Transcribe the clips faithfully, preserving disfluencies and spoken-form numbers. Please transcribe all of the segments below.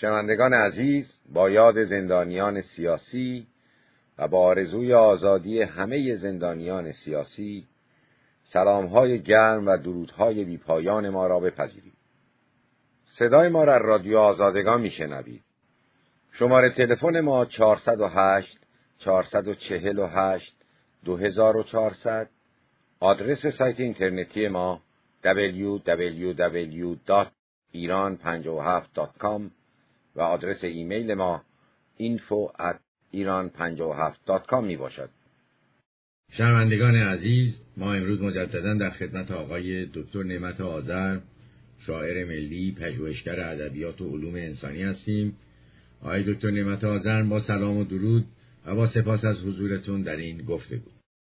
شنوندگان عزیز، با یاد زندانیان سیاسی و با آرزوی آزادی همه زندانیان سیاسی، سلام‌های گرم و درودهای بی‌پایان ما را بپذیرید. صدای ما را رادیو آزادگان میشنوید. شماره تلفن ما چهارصد و هشت چهارصد و چهل و هشت دو هزار و چهارصد، آدرس سایت اینترنتی ما دبلیو دبلیو دبلیو دات ایران پنجاه و هفت دات کام و آدرس ایمیل ما اینفو ات ایران پنجاه و هفت دات کام می باشد. شنوندگان عزیز، ما امروز مجددا در خدمت آقای دکتر نعمت آذر، شاعر ملی، پژوهشگر ادبیات و علوم انسانی هستیم. آقای دکتر نعمت آذر، با سلام و درود و با سپاس از حضورتون در این گفتگو.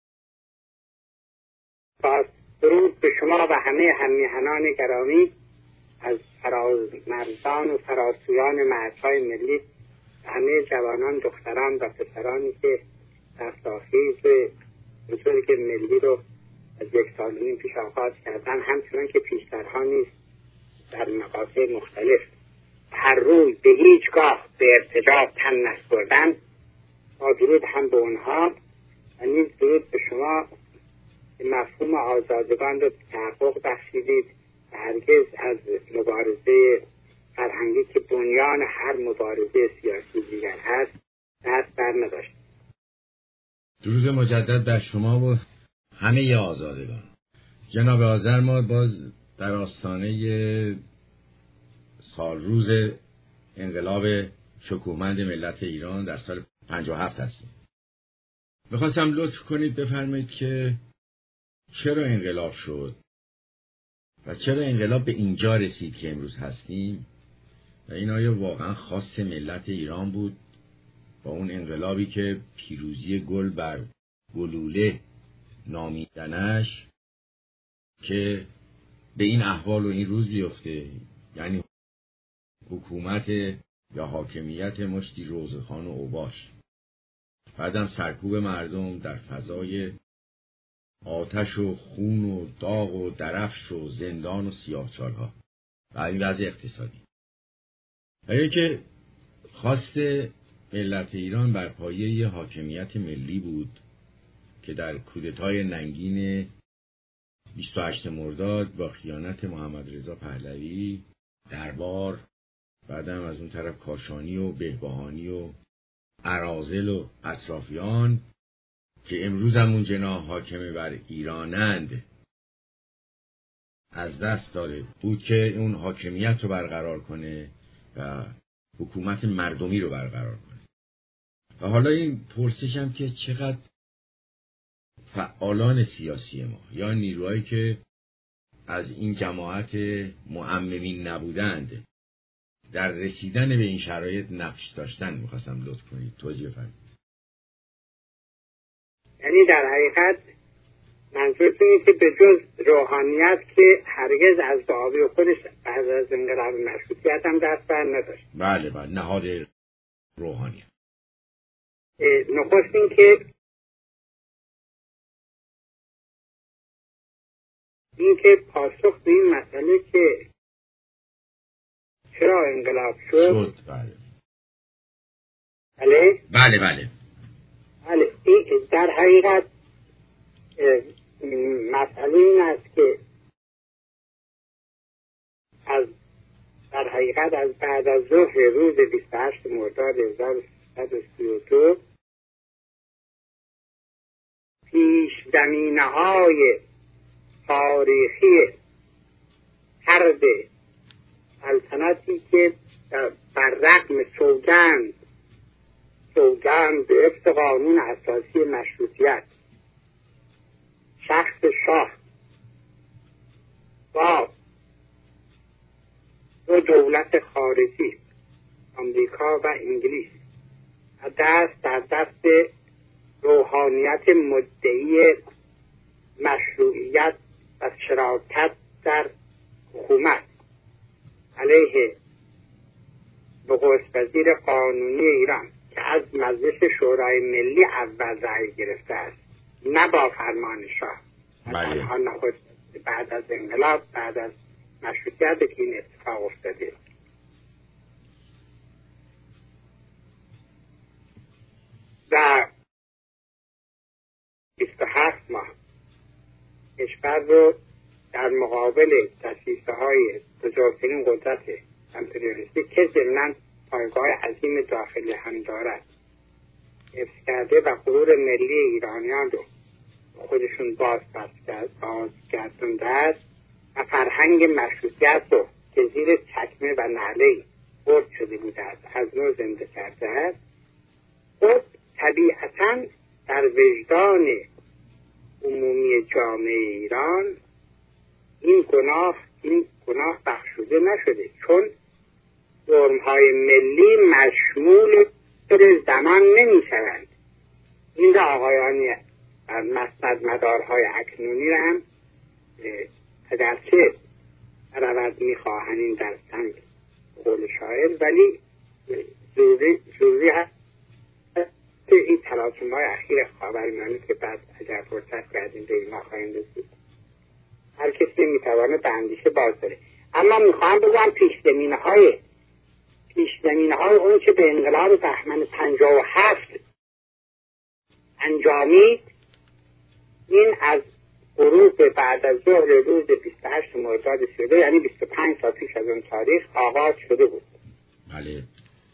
با درود به شما و همه هم‌میهنان گرامی از فرامرزان و فراسویان مرزهای ملی، همه جوانان، دختران و پسرانی که رستاخیز بزرگ ملی رو از یک سال و نیم پیش آغاز کردن، همچنان که پیشترها نیز در مقاطع مختلف هر روز به هیچگاه به ارتجاع تن نسپردن، با درود هم به اونها و نیز درود به شما که مفهوم آزادگان رو تحقق بخشیدید و هرگز از مبارزه فرهنگی که بنیان هر مبارزه سیاسی دیگر هست دست بر نداشت. درود مجدد بر شما و همه آزادگان. جناب آذر، ما باز در آستانه سالروز انقلاب شکوهمند ملت ایران در سال پنجاه و هفت هستیم. میخواستم لطف کنید بفرمایید که چرا انقلاب شد و چرا انقلاب به اینجا رسید که امروز هستیم و این آیا واقعا خاص ملت ایران بود با اون انقلابی که پیروزی گل بر گلوله نامیدنش که به این احوال و این روز بیفته، یعنی حکومت یا حاکمیت مشتی روزخان و اوباش، بعدم سرکوب مردم در فضای آتش و خون و داغ و درفش و زندان و سیاهچال‌ها و این وضع اقتصادی. و اینکه خواست ملت ایران بر پایه حاکمیت ملی بود که در کودتای ننگین بیست و هشتم مرداد با خیانت محمد رضا پهلوی، دربار، بعدم از اون طرف کاشانی و بهبهانی و اراذل و اطرافیان که امروز همون جناح حاکم بر ایرانند از دست داده بود که اون حاکمیت رو برقرار کنه و حکومت مردمی رو برقرار کنه. و حالا این پرسشم که چقدر فعالان سیاسی ما یا نیروهایی که از این جماعت معممین نبودند در رسیدن به این شرایط نقش داشتن، میخواستم لطف کنید توضیح بفرمایید. یعنی در حقیقت منظورتون اینه که به جز روحانیت که هرگز از دعاوی خودش بعد از انقلاب مشروطیت هم دست بر نداشت. بله بله، نهاد روحانیت. نخست این که این که پاسخ به این مسئله که چرا انقلاب شد. شد بله. بله بله بله بله این در حقیقت مسئله این است که از در حقیقت از بعد از ظهر روز بیست و هشت مرداد هزار و سیصد و سی و دو پیش زمینه های تاریخی حرب سلطنتی که بر رغم سوگند سوگند به وفق قانون اساسی مشروطیت شخص شاه با دو دولت خارجی آمریکا و انگلیس و دست در دست روحانیت مدعی مشروعیت و شراکت در حکومت علیه نخست وزیر قانونی ایران که از مجلس شورای ملی اول رأی گرفته است، نه با فرمان شاه. بله. نخست بعد از انقلاب، بعد از مشروطیت که این اتفاق افتاده. و بیست و هفت ماه کشور رو در مقابل دسیسه های بزرگترین قدرت امپریالیستی که ضمناً پایگاه عظیم داخلی هم دارد حفظ کرده و غرور ملی ایرانیان رو خودشون باز بازگردانده است و فرهنگ مشروطیت رو که زیر چکمه و نعله‌ای برد شده بوده است از نو زنده کرده است، خود طبیعتاً در وجدان عمومی جامعه ایران این گناه این گناه بخشوده نشده، چون جرم‌های ملی مشمول زمان نمی شوند. این را آقایانی از مسند مدارهای اکنونی را هم اگرچه روز می خواهند در سنگ قول شاعر، ولی ضروری ضروری هست این تلاطم های اخیر خاورمیانه که بعد اگر فرصت کردیم به ما خواهیم رسید، هر کسی می تواند به اندیشه باز داره. اما می خواهم بگم پیش زمینه های پیش زمینه های اون که به انقلاب بهمن پنجاه و هفت انجامید، این از غروب بعد از ظهر روز بیست و هشت مرداد سی، یعنی بیست و پنج سال پیش از اون تاریخ آغاز شده بود. بله.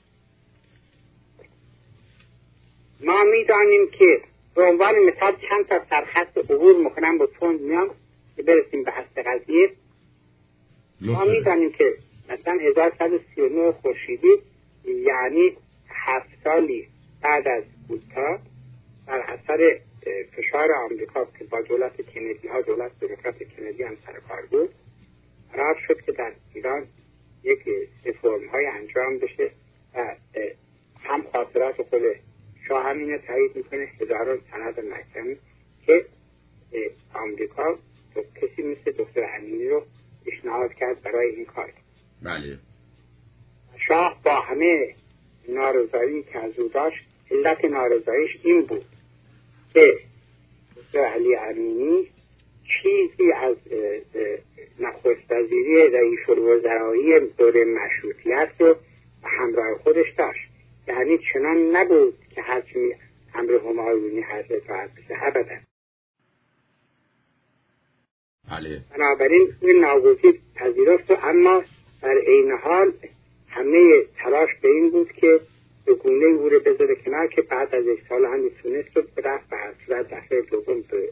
ما میدانیم که به عنوان مثال چند تا سرخط عبور میکنم با تون میام که برسیم به اصل قضیه. ما میدانیم که مثلا هزار و صد و سی و نه خورشیدی، یعنی هفت سالی بعد از کودتا، در اثر فشار آمریکا که با دولت کندی ها، دولت دموکرات کندی هم سر کار بود، قرار شد که در ایران یک رفرم های انجام بشه و هم خاطرات خود شاه هم اینه تایید میکنه، هزاران سند محکمی که آمریکا تو کسی مثل دکتر امینی رو پیشنهاد کرد برای این کار. بله. شاه با همه نارضایی که از او داشت، علت نارضاییش این بود که دکتر علی امینی چیزی از نخست وزیری رئیس الوزرایی دوره مشروطیت رو به همراه خودش داشت، یعنی چنان نبود که هرچی امر همایونی حضرت راحت بشه، ابدا. بله. بنابراین این ناگزیر پذیرفت، اما در عین حال همه تلاش به این بود که به گونه او رو بذاره کنار که بعد از یک سال هم تونست رو رفت به هر صورت دفعه دوم به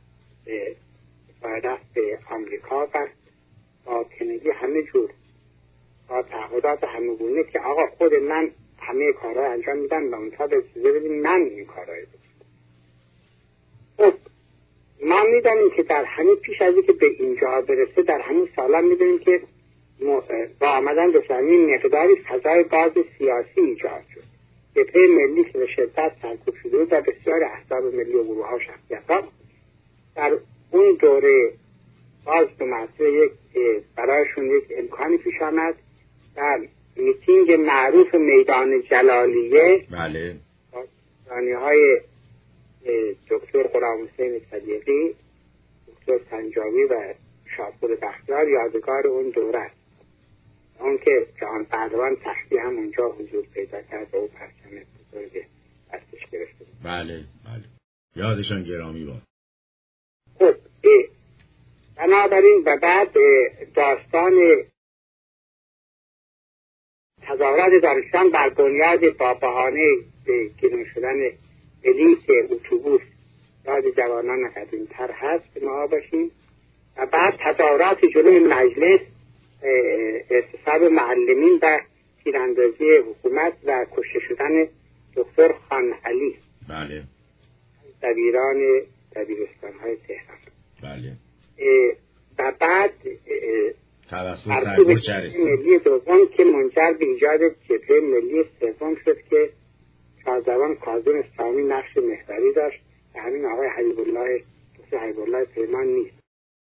رفت به آمریکا و با کندی همه جور با تعهدات همه گونه که آقا خود من همه کارها انجام میدم و اونتا به چیزه بدیم من این کارهای بود. خب ما میدانیم که در همین پیش از که به اینجا برسه، در همین سالا میدونیم که با آمدن دشمنی مقداری فضای گاز سیاسی ایجاد شد. جبهه ملی که به شدت سرکوب شده بود و بسیار احزاب ملی و گروه ها و شخصیت‌ها در اون دوره باز به مسئله یک برایشون یک امکانی پیش آمد. در میتینگ معروف میدان جلالیه، بله، دانی های دکتر غلام حسین صدیقی، دکتر سنجاوی و شاپور بختیار یادگار اون دوره است. اون که جهان پهلوان تختی هم اونجا حضور پیدا کرد و او پرچم بزرگ دستش گرفته. بله بله، یادشان گرامی باد. خب بنابراین و بعد داستان تظاهرات دانشجویان بر بنیاد با بهانه گرون شدن بلیط اتوبوس یاد جوانان قدیم‌تر هست ما باشیم، و بعد تظاهرات جلوی مجلس، اعتصاب معلمین و تیراندازی حکومت و کشته شدن دکتر خان علی، بله، دبیران دبیرستان‌های تهران. بله. و بعد توسط سرکوب چرستان ملی دوم که منجر به ایجاد جبهه ملی سوم شد که شاهزاده کاظم اسلامی نقش محوری داشت و همین آقای حبیب الله دکتر حبیب الله پیمان نیست.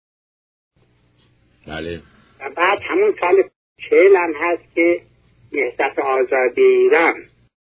بله. و بعد همون سال چهل هم هست که نهضت آزادی ایران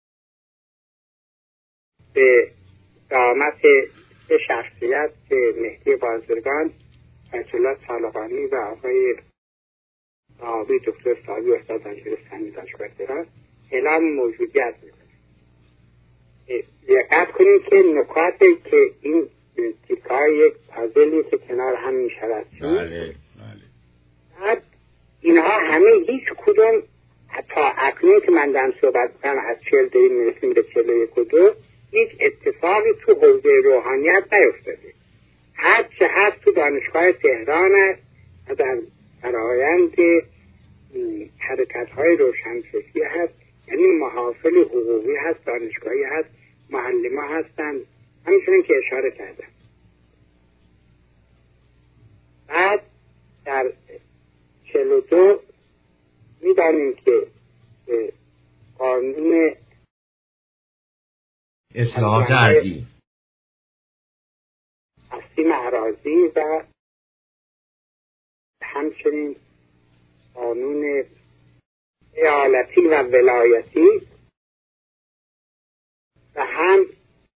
به دامت به شخصیت مهدی بازرگان، آیت الله طالقانی و آقای آبی دکتر ساوی استاد دانشگاه سنی دانشگاه تهران اعلام موجودیت میکنه. دقت کنید که نکاتی که این تیکای یک پازلی که کنار هم می شود. بله بله. بعد اینها همه هیچ کدوم تا اکنون که من دارم صحبت کنم از چهل داریم میرسیم به چهل و یک و دو هیچ اتفاقی تو حوزه روحانیت نیفتاده. هر چه هست تو دانشگاه تهران است و در فرآیند حرکت های روشنفکری هست، یعنی محافل حقوقی هست، دانشگاهی هست، معلم ها هستند، همینطور که اشاره کردم. بعد در چهل و دو میدانیم که قانون اصلاحات ارضی تقسیم اراضی و همچنین قانون ایالتی و ولایتی و هم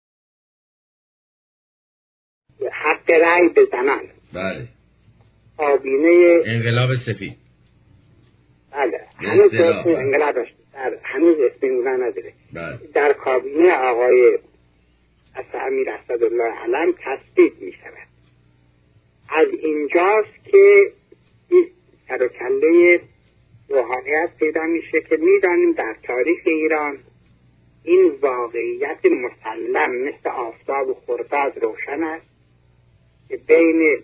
حق رأی به زنان. بله. کابینه انقلاب سفید. بله. هنوز اسم انقلابش در هنوز اسم اونا نداره. بله. در کابینه آقای امیر اسدالله علم تصدیق می شود. از اینجاست که این سر و کله روحانیت پیدا میشه که میدانیم در تاریخ ایران این واقعیت مسلم مثل آفتاب و خرداد روشن است که بین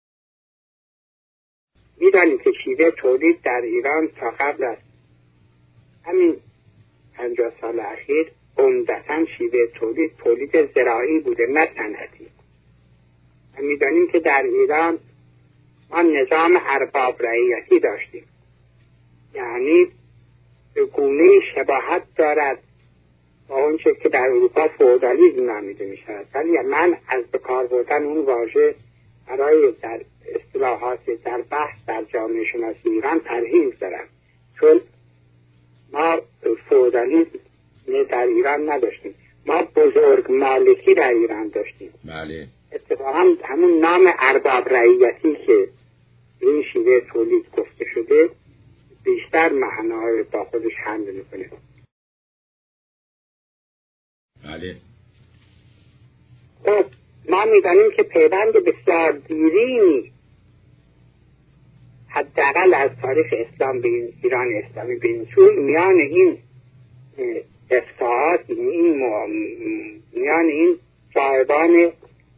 میدانیم که شیوه تولید در ایران تا قبل از همین پنجاه سال اخیر عمدتاً شیوه تولید تولید زراعی بوده نه صنعتی. و میدانیم که در ایران ما نظام ارباب رعیتی داشتیم، یعنی به گونه شباهت دارد با اونچه که در اروپا فئودالیسم نامیده می شود. ولی من از به کار بردن اون واژه برای در اصطلاحات در بحث در جامعه شناسی ایران پرهیز دارم، چون ما فئودالیسم در ایران نداشتیم، ما بزرگ مالکی در ایران داشتیم. بله. اتفاقا همون نام ارباب رعیتی که این شیوه تولید گفته شده بیشتر معناهای با خودش حمل میکنه. بله. خب ما میدانیم که پیوند بسیار دیرینی حداقل از تاریخ اسلام به ایران اسلامی به این سوی میان این افتاعات این میان این صاحبان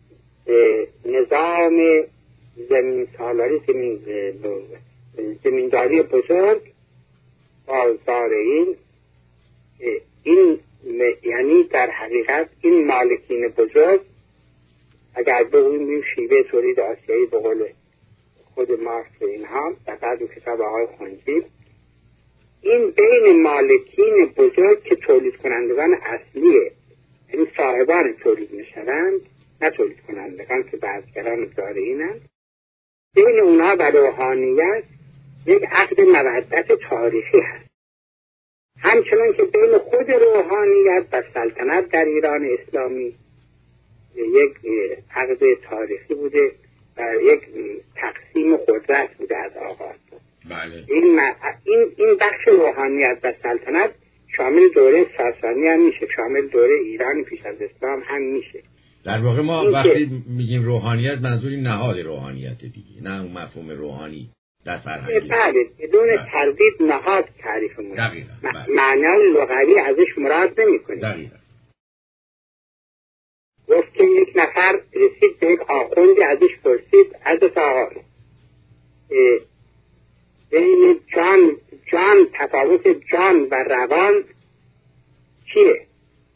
نظام زمین سالاری زمین زمینداری بزرگ با زارعین، این یعنی در حقیقت این مالکین بزرگ اگر بگوییم شیوه تولید آسیایی به قول خود مارکس و اینها و بعد و کتاب آقای خنجی، این بین مالکین بزرگ که تولید کنندگان اصلیه، یعنی صاحبان تولید میشوند نه تولید کنندگان که بعضگران زارعینند، بین اونا و روحانیت یک عقد مودت تاریخی هست. همچنان که بین خود روحانیت و سلطنت در ایران اسلامی یک عقد تاریخی بوده و یک تقسیم قدرت بوده از آغاز. بله. این, این این بخش روحانیت و سلطنت شامل دوره ساسانی هم میشه، شامل دوره ایران پیش از اسلام هم میشه. در واقع ما وقتی میگیم روحانیت منظوری نهاد روحانیت دیگه، نه اون مفهوم روحانی در فرهنگ. بله، بدون تردید نهاد تعریف میشه. دقیقاً. بله. معنای لغوی ازش مراد نمیکنه. دقیقاً. گفت که یک نفر رسید به یک آخوندی ازش پرسید حضرت آقا بین جان جان تفاوت جان و روان چیه؟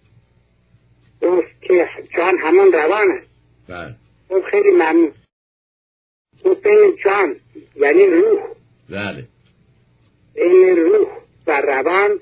گفت که جان همان روان است. بله. گفت خیلی ممنون. گفت بین جان یعنی روح، بله، بین روح و روان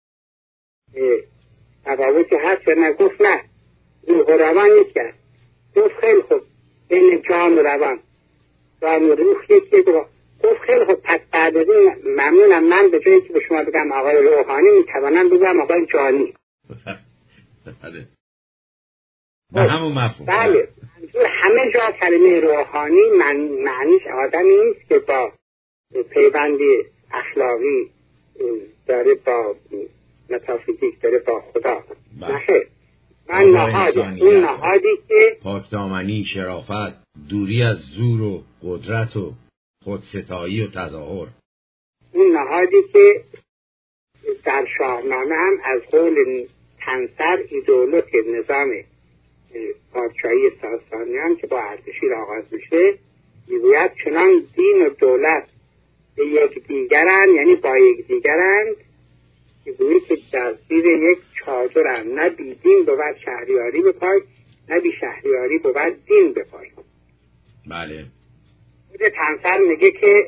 تفاوتی هست یا نه؟ گفت نه، روح و روان یکی است. گفت خیلی خوب، بین جان و روان جان و روح یکی. گفت خیلی خوب، پس بعد از این ممنونم، من به جایی که به شما بگم آقای روحانی میتوانم بگم آقای جانی. بله، به همون مفهوم. بله، منظور همه جا کلمه روحانی من معنیش آدمی نیست که با پیوندی اخلاقی داره با متافیزیک داره با خدا. نه، من نهادی، اون نهادی که پاکدامنی، شرافت، دوری از زور و قدرت و خودستایی و تظاهر، اون نهادی که در شاهنامه هم از قول تنسر ایدئولوژ نظام پادشاهی ساسانیان که با اردشیر آغاز میشه میگوید چنان دین و دولت به یک دیگرند، یعنی با یک دیگرند، که گویی که در زیر یک چادرند، نه بی دین بود شهریاری بپای، نه بی شهریاری بود دین بپای. بله. خود تنسر میگه که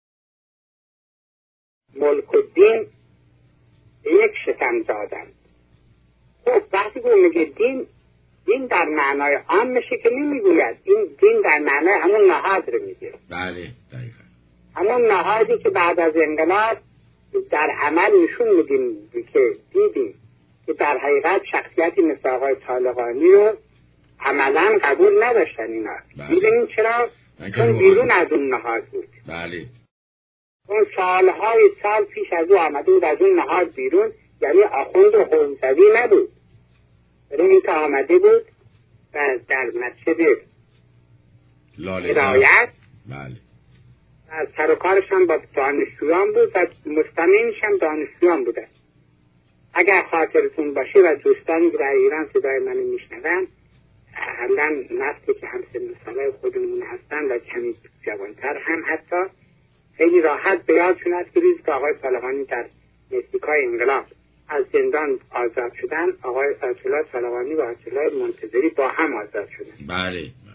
ملک و دین به یک شکم زادند. خب وقتی که میگه دین، دین در معنای عام میشه که نمیگوید، این دین در معنای همون نهاد رو میگه. بله دقیقا. همون نهادی که بعد از انقلاب در عمل نشون میدیم که دیدیم که در حقیقت شخصیتی مثل آقای طالقانی رو عملا قبول نداشتن اینا. میدونیم چرا؟ چون بیرون از اون نهاد بود. بله. اون سالهای سال پیش از او آمده بود از اون نهاد بیرون، یعنی آخوند و حوزوی نبود. برای این که آمده بود در, در مسجد هدایت. بله. از سر و کارش هم با دانشجویان بود و مستمعینش هم دانشجویان بودن. اگر خاطرتون باشه و دوستانی که در ایران صدای منو میشنون، حالا نفتی که هم سن سالای خودمون هستن و کمی جوانتر هم حتی خیلی راحت به یادشون هست که روزی که آقای طالقانی در مکزیکای انقلاب از زندان آزاد شدن، آقای آیت الله طالقانی و آیت الله منتظری با هم آزاد شدن. بله.